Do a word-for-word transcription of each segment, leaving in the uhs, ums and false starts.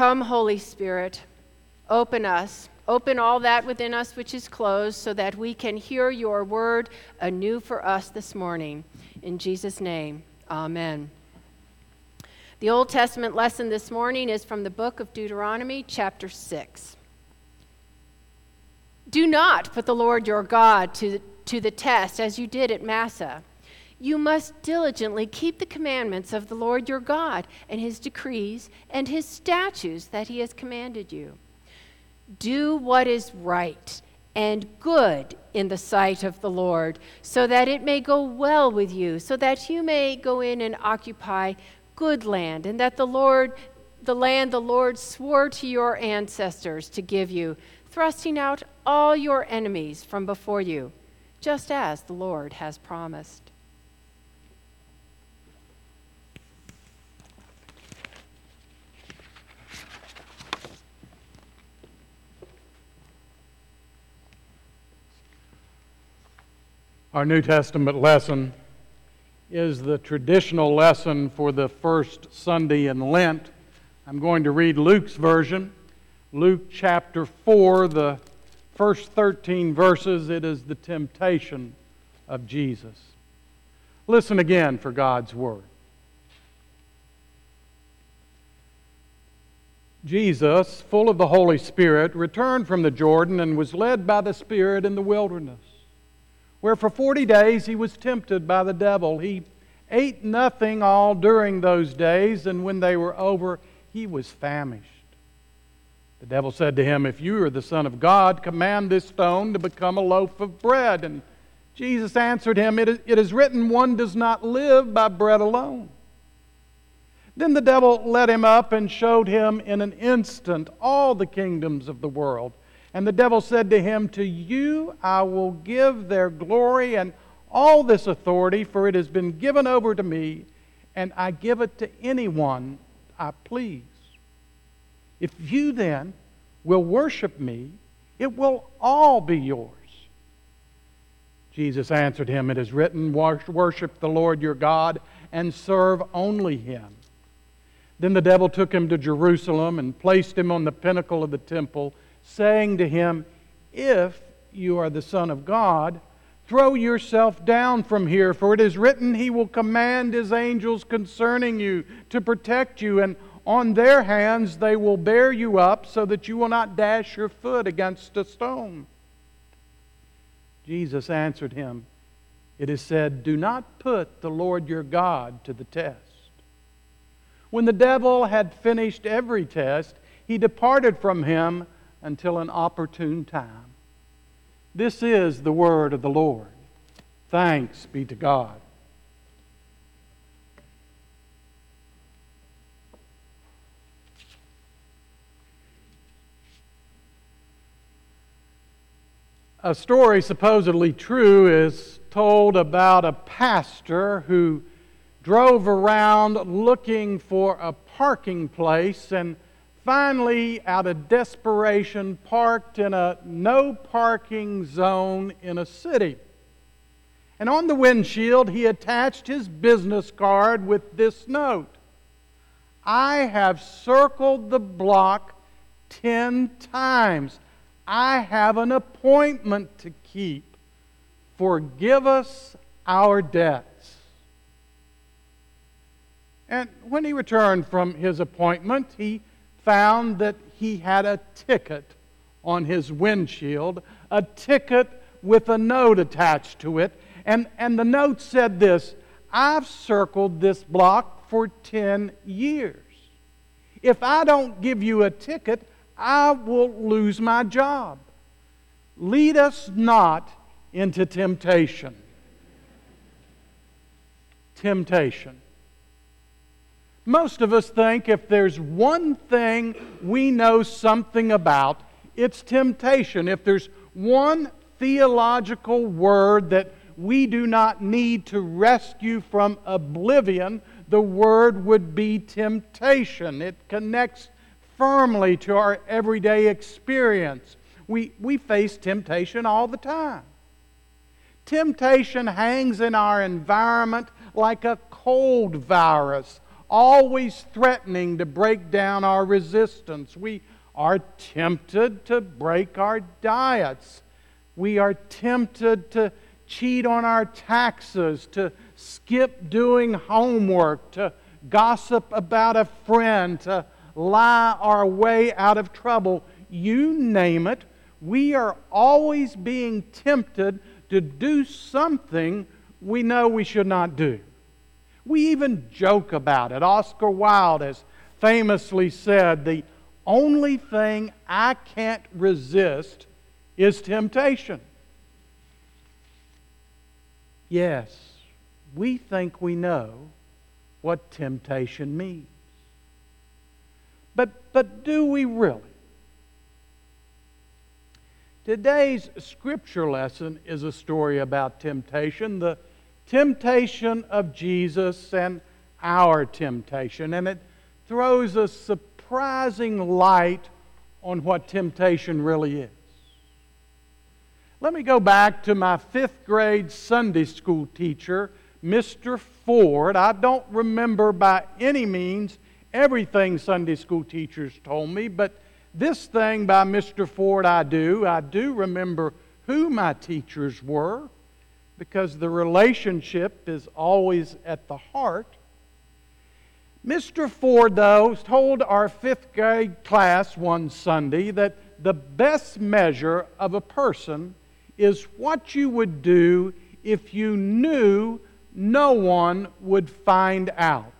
Come, Holy Spirit, open us, open all that within us which is closed, so that we can hear your word anew for us this morning. In Jesus' name, amen. The Old Testament lesson this morning is from the book of Deuteronomy, chapter six. Do not put the Lord your God to, to the test as you did at Massah. You must diligently keep the commandments of the Lord your God and his decrees and his statutes that he has commanded you. Do what is right and good in the sight of the Lord, so that it may go well with you, so that you may go in and occupy good land, and that the Lord, the land the Lord swore to your ancestors to give you, thrusting out all your enemies from before you, just as the Lord has promised. Our New Testament lesson is the traditional lesson for the first Sunday in Lent. I'm going to read Luke's version. Luke chapter four, the first thirteen verses. It is the temptation of Jesus. Listen again for God's word. Jesus, full of the Holy Spirit, returned from the Jordan and was led by the Spirit in the wilderness, where for forty days he was tempted by the devil. He ate nothing all during those days, and when they were over, he was famished. The devil said to him, "If you are the Son of God, command this stone to become a loaf of bread." And Jesus answered him, "It is written, one does not live by bread alone." Then the devil led him up and showed him in an instant all the kingdoms of the world. And the devil said to him, "To you I will give their glory and all this authority, for it has been given over to me, and I give it to anyone I please. If you then will worship me, it will all be yours." Jesus answered him, "It is written, worship the Lord your God and serve only him." Then the devil took him to Jerusalem and placed him on the pinnacle of the temple, saying to him, "If you are the Son of God, throw yourself down from here, for it is written, he will command his angels concerning you to protect you, and on their hands they will bear you up, so that you will not dash your foot against a stone." Jesus answered him, "It is said, do not put the Lord your God to the test." When the devil had finished every test, he departed from him until an opportune time. This is the word of the Lord. Thanks be to God. A story supposedly true is told about a pastor who drove around looking for a parking place and finally, out of desperation, parked in a no parking zone in a city. And on the windshield, he attached his business card with this note: "I have circled the block ten times. I have an appointment to keep. Forgive us our debts." And when he returned from his appointment, he found that he had a ticket on his windshield, a ticket with a note attached to it. And, and the note said this: "I've circled this block for ten years. If I don't give you a ticket, I will lose my job. Lead us not into temptation." Temptation. Most of us think if there's one thing we know something about, it's temptation. If there's one theological word that we do not need to rescue from oblivion, the word would be temptation. It connects firmly to our everyday experience. We, we face temptation all the time. Temptation hangs in our environment like a cold virus, always threatening to break down our resistance. We are tempted to break our diets. We are tempted to cheat on our taxes, to skip doing homework, to gossip about a friend, to lie our way out of trouble. You name it, we are always being tempted to do something we know we should not do. We even joke about it. Oscar Wilde has famously said, "The only thing I can't resist is temptation." Yes, we think we know what temptation means. But, but do we really? Today's scripture lesson is a story about temptation, the temptation of Jesus and our temptation. And it throws a surprising light on what temptation really is. Let me go back to my fifth grade Sunday school teacher, Mister Ford. I don't remember by any means everything Sunday school teachers told me, but this thing by Mister Ford I do. I do remember who my teachers were, because the relationship is always at the heart. Mister Ford, though, told our fifth grade class one Sunday that the best measure of a person is what you would do if you knew no one would find out.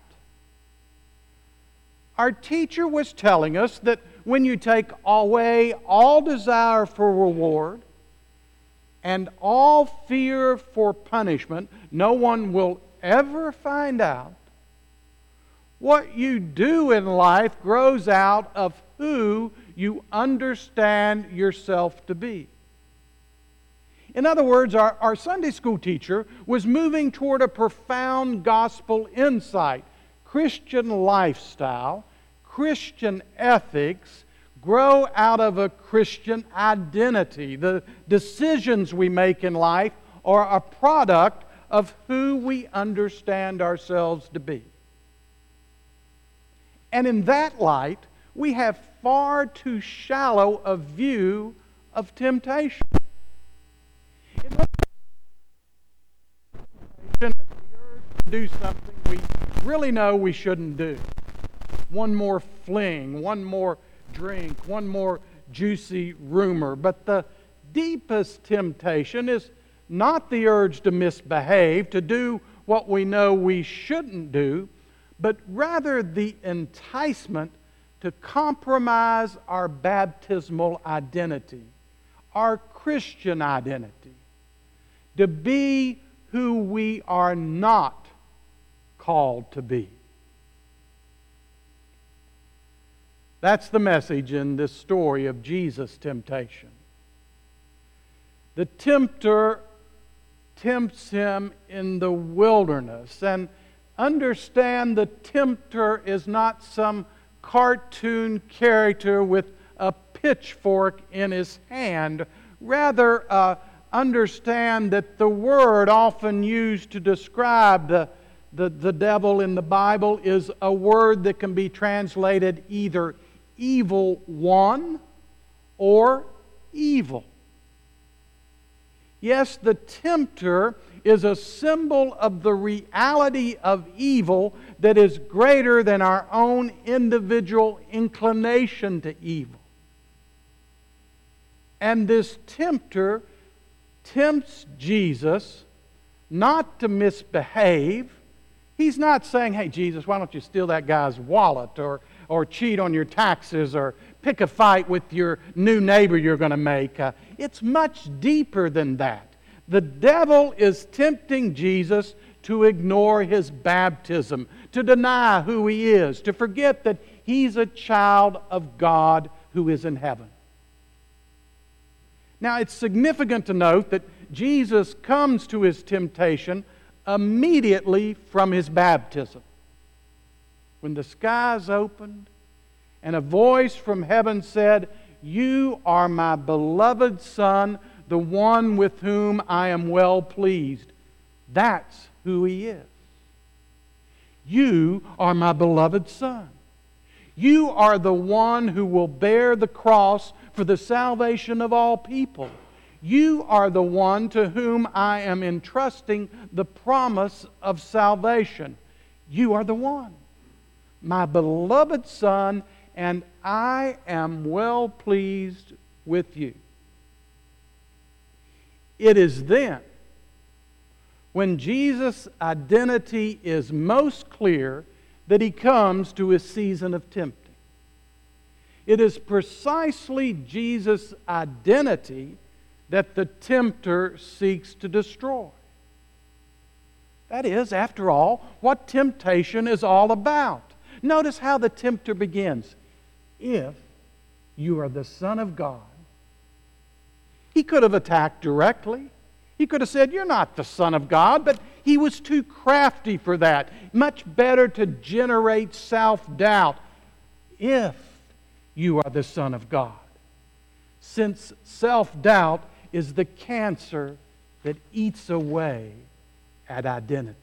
Our teacher was telling us that when you take away all desire for reward and all fear for punishment, no one will ever find out. What you do in life grows out of who you understand yourself to be. In other words, our, our Sunday school teacher was moving toward a profound gospel insight. Christian lifestyle, Christian ethics grow out of a Christian identity. The decisions we make in life are a product of who we understand ourselves to be. And in that light, we have far too shallow a view of temptation. It looks like the urge to do something we really know we shouldn't do. One more fling, one more drink, one more juicy rumor. But the deepest temptation is not the urge to misbehave, to do what we know we shouldn't do, but rather the enticement to compromise our baptismal identity, our Christian identity, to be who we are not called to be. That's the message in this story of Jesus' temptation. The tempter tempts him in the wilderness. And understand, the tempter is not some cartoon character with a pitchfork in his hand. Rather, uh, understand that the word often used to describe the, the, the devil in the Bible is a word that can be translated either evil one or evil. Yes, the tempter is a symbol of the reality of evil that is greater than our own individual inclination to evil. And this tempter tempts Jesus not to misbehave. He's not saying, "Hey, Jesus, why don't you steal that guy's wallet, or, or cheat on your taxes, or pick a fight with your new neighbor you're going to make." Uh, it's much deeper than that. The devil is tempting Jesus to ignore his baptism, to deny who he is, to forget that he's a child of God who is in heaven. Now, it's significant to note that Jesus comes to his temptation immediately from his baptism. When the skies opened and a voice from heaven said, "You are my beloved Son, the one with whom I am well pleased." That's who he is. You are my beloved Son. You are the one who will bear the cross for the salvation of all people. You are the one to whom I am entrusting the promise of salvation. You are the one, my beloved Son, and I am well pleased with you. It is then, when Jesus' identity is most clear, that He comes to His season of tempting. It is precisely Jesus' identity that the tempter seeks to destroy. That is, after all, what temptation is all about. Notice how the tempter begins. If you are the Son of God. He could have attacked directly. He could have said, you're not the Son of God, but he was too crafty for that. Much better to generate self-doubt. If you are the Son of God. Since self-doubt is the cancer that eats away at identity.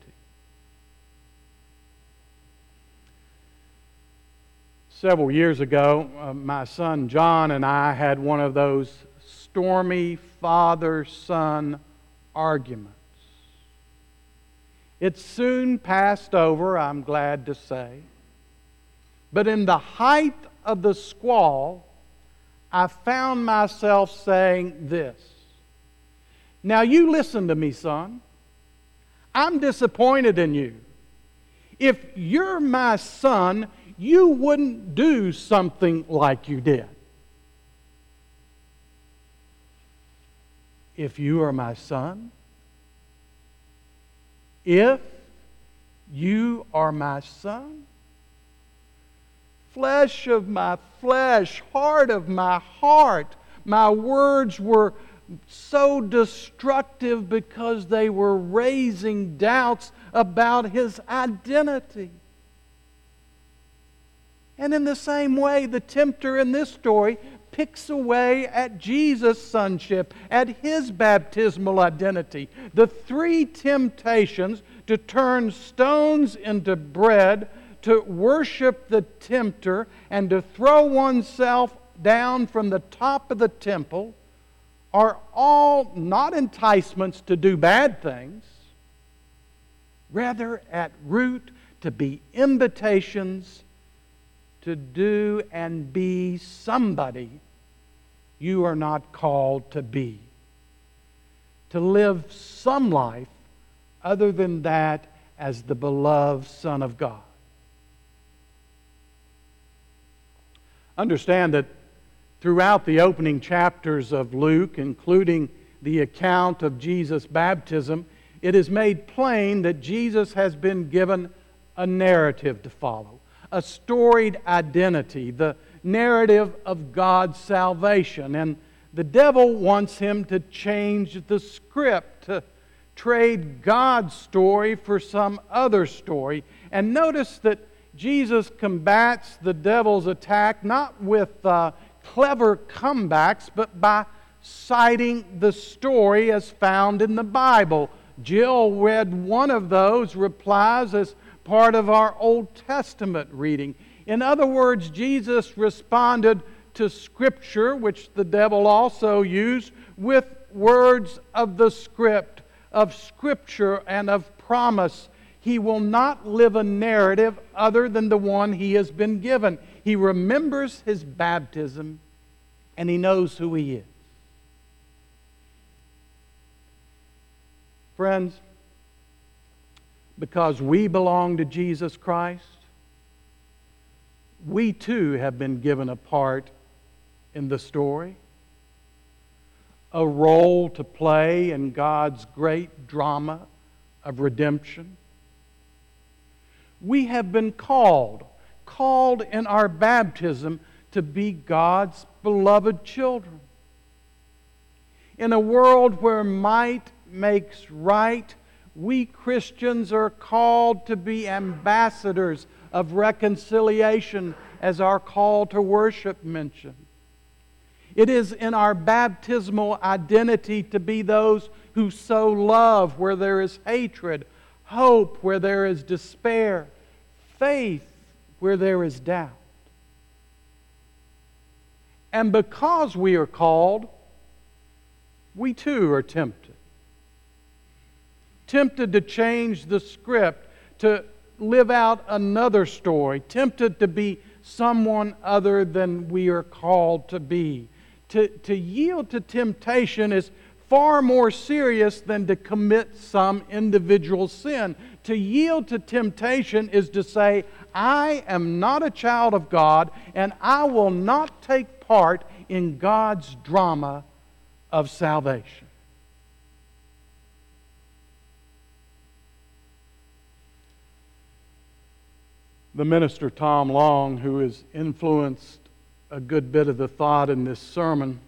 Several years ago, uh, my son John and I had one of those stormy father-son arguments. It soon passed over, I'm glad to say. But in the height of the squall, I found myself saying this. Now you listen to me, son. I'm disappointed in you. If you're my son, you wouldn't do something like you did. If you are my son, if you are my son, flesh of my flesh, heart of my heart, my words were so destructive because they were raising doubts about his identity. And in the same way, the tempter in this story picks away at Jesus' sonship, at his baptismal identity. The three temptations to turn stones into bread, to worship the tempter, and to throw oneself down from the top of the temple are all not enticements to do bad things, rather at root to be invitations to do and be somebody you are not called to be. To live some life other than that as the beloved Son of God. Understand that throughout the opening chapters of Luke, including the account of Jesus' baptism, it is made plain that Jesus has been given a narrative to follow, a storied identity, the narrative of God's salvation. And the devil wants him to change the script, to trade God's story for some other story. And notice that Jesus combats the devil's attack not with uh, clever comebacks, but by citing the story as found in the Bible. Jill read one of those replies as part of our Old Testament reading. In other words, Jesus responded to Scripture, which the devil also used, with words of the script, of Scripture and of promise. He will not live a narrative other than the one he has been given. He remembers his baptism and he knows who he is. Friends, because we belong to Jesus Christ, we too have been given a part in the story, a role to play in God's great drama of redemption. We have been called, called in our baptism to be God's beloved children. In a world where might makes right, we Christians are called to be ambassadors of reconciliation, as our call to worship mentioned. It is in our baptismal identity to be those who sow love where there is hatred, hope where there is despair, faith where there is doubt. And because we are called, we too are tempted. Tempted to change the script, to live out another story, tempted to be someone other than we are called to be. To, to yield to temptation is far more serious than to commit some individual sin. To yield to temptation is to say, I am not a child of God, and I will not take part in God's drama of salvation. The minister Tom Long, who has influenced a good bit of the thought in this sermon,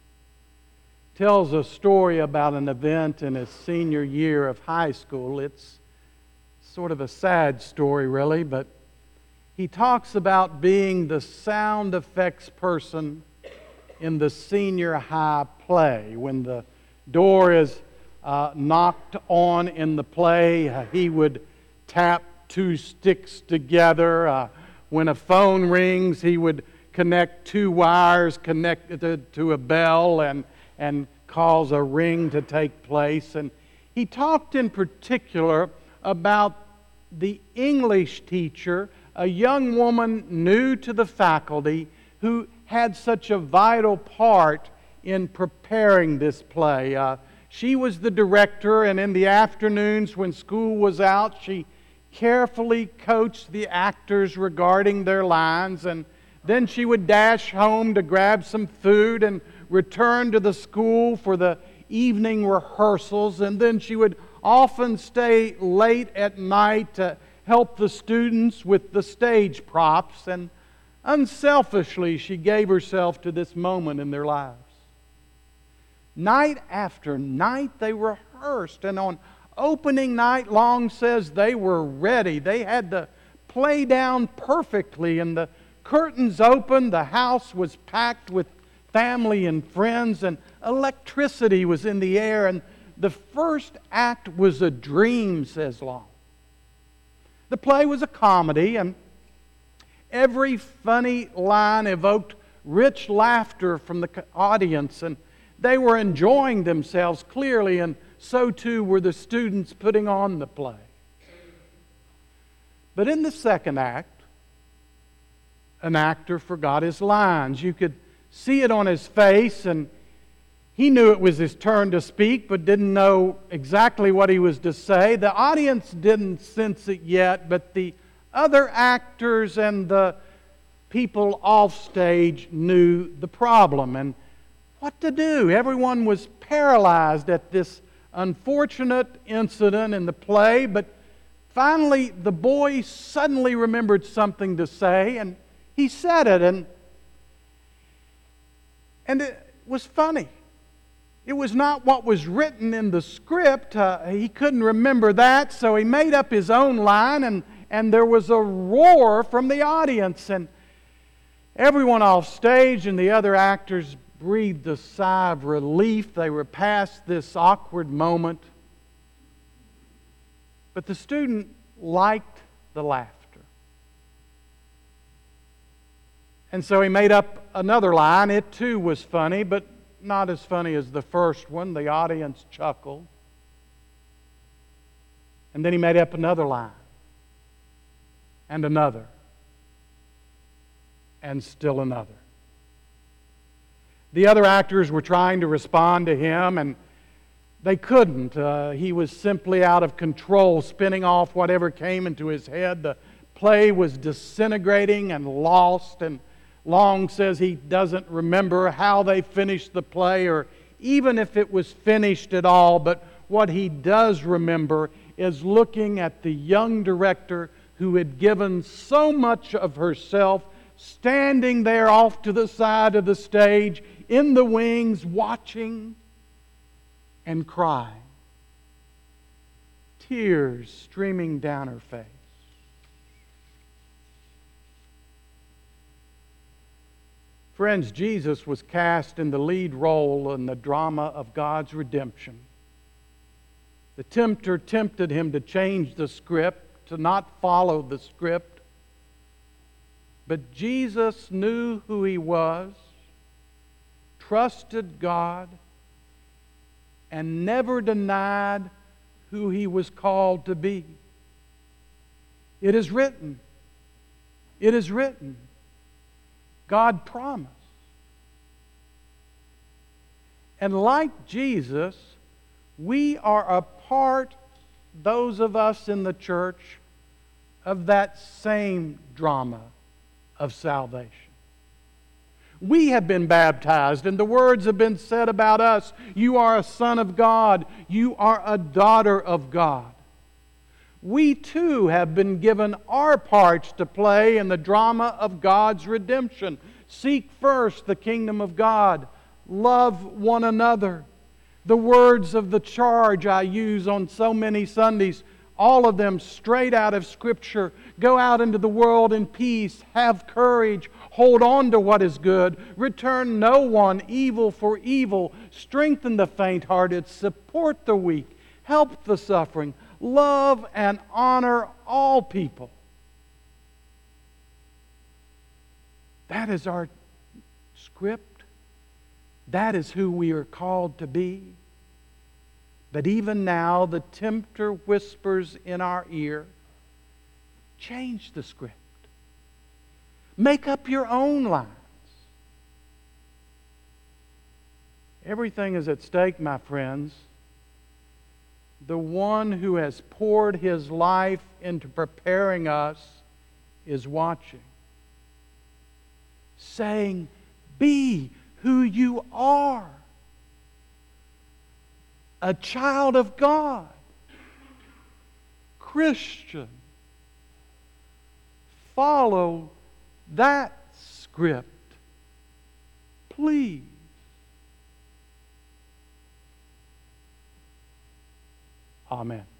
tells a story about an event in his senior year of high school. It's sort of a sad story, really, but he talks about being the sound effects person in the senior high play. When the door is uh, knocked on in the play, uh, he would tap two sticks together. Uh, when a phone rings, he would connect two wires connected to a bell and, and cause a ring to take place. And he talked in particular about the English teacher, a young woman new to the faculty who had such a vital part in preparing this play. Uh, she was the director, and in the afternoons when school was out, she carefully coached the actors regarding their lines, and then she would dash home to grab some food and return to the school for the evening rehearsals, and then she would often stay late at night to help the students with the stage props, and unselfishly she gave herself to this moment in their lives. Night after night they rehearsed, and on opening night, Long says they were ready. They had the play down perfectly, and the curtains opened, the house was packed with family and friends, and electricity was in the air, and the first act was a dream, says Long. The play was a comedy, and every funny line evoked rich laughter from the audience, and they were enjoying themselves clearly, and so too were the students putting on the play. But in the second act, an actor forgot his lines. You could see it on his face, and he knew it was his turn to speak, but didn't know exactly what he was to say. The audience didn't sense it yet, but the other actors and the people off stage knew the problem and what to do. Everyone was paralyzed at this unfortunate incident in the play, but finally the boy suddenly remembered something to say, and he said it, and, and it was funny. It was not what was written in the script. Uh, he couldn't remember that, so he made up his own line, and, and there was a roar from the audience, and everyone off stage and the other actors breathed a sigh of relief. They were past this awkward moment. But the student liked the laughter. And so he made up another line. It too was funny, but not as funny as the first one. The audience chuckled. And then he made up another line. And another. And still another. The other actors were trying to respond to him, and they couldn't. Uh, he was simply out of control, spinning off whatever came into his head. The play was disintegrating and lost, and Long says he doesn't remember how they finished the play or even if it was finished at all, but what he does remember is looking at the young director who had given so much of herself, standing there off to the side of the stage, in the wings, watching and crying. Tears streaming down her face. Friends, Jesus was cast in the lead role in the drama of God's redemption. The tempter tempted him to change the script, to not follow the script. But Jesus knew who He was, trusted God, and never denied who He was called to be. It is written. It is written. God promised. And like Jesus, we are a part, those of us in the church, of that same drama of salvation. We have been baptized, and the words have been said about us. You are a son of God. You are a daughter of God. We too have been given our parts to play in the drama of God's redemption. Seek first the kingdom of God. Love one another. The words of the charge I use on so many Sundays, all of them straight out of Scripture. Go out into the world in peace. Have courage. Hold on to what is good. Return no one evil for evil. Strengthen the faint-hearted. Support the weak. Help the suffering. Love and honor all people. That is our script. That is who we are called to be. But even now, the tempter whispers in our ear, change the script. Make up your own lines. Everything is at stake, my friends. The one who has poured His life into preparing us is watching, saying, be who you are. A child of God. Christian. Follow that script, please. Amen.